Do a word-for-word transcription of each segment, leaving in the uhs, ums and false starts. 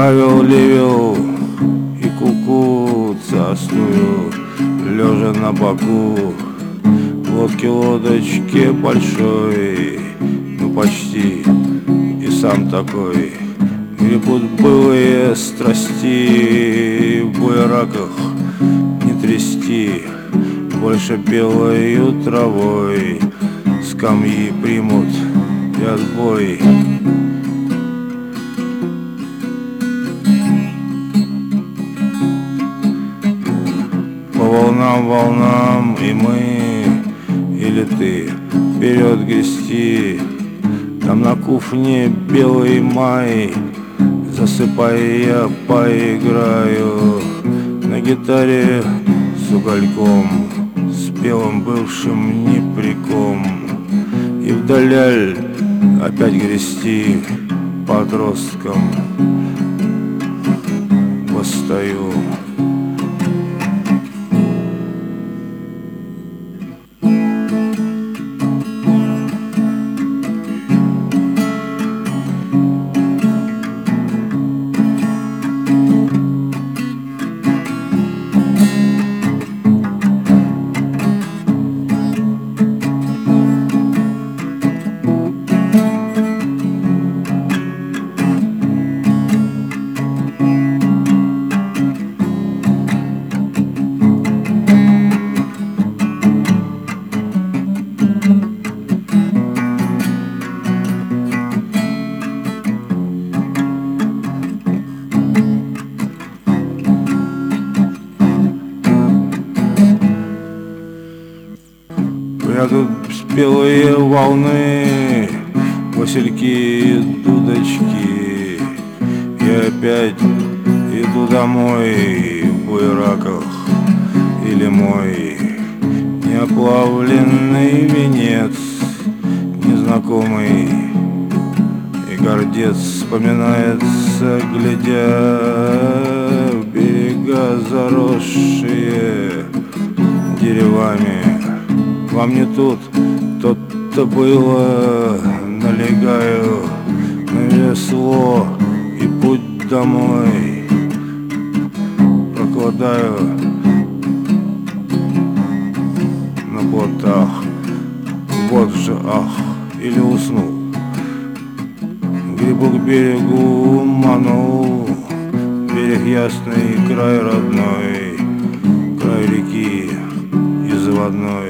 Ставил ливел и куку царствую, лежа на боку. Лодки лодочке большой, ну почти, и сам такой. Гребут былые страсти, в буераках не трясти. Больше белою травой скамьи примут и отбой. По волнам, волнам, и мы, или ты, вперед грести. Там на кухне белый май, засыпая я поиграю на гитаре с угольком, с белым бывшим неприком. И вдаляль опять грести подростком постою. Я тут белые волны, васильки, дудочки. Я опять иду домой в буераках, или мой неоплавленный венец, незнакомый и гордец вспоминается, глядя в берега, заросшие деревами. Вам не тут, то-то было, налегаю на весло и путь домой прокладаю на плотах. Вот же ах, или уснул, грибу к берегу манул, берег ясный, край родной, край реки и заводной.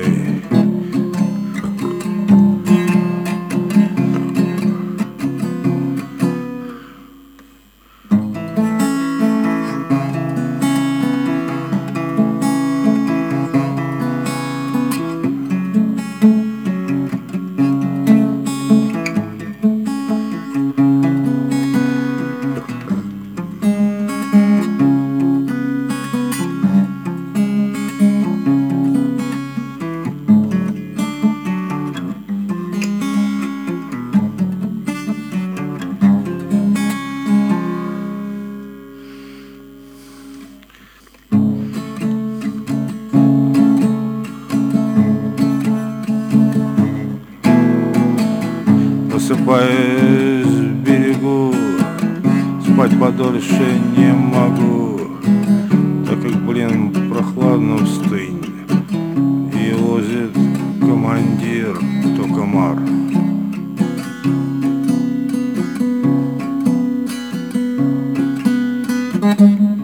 Просыпаясь в берегу, спать подольше не могу, так как, блин, прохладно в стынь, и лозит командир, то комар. Thank you.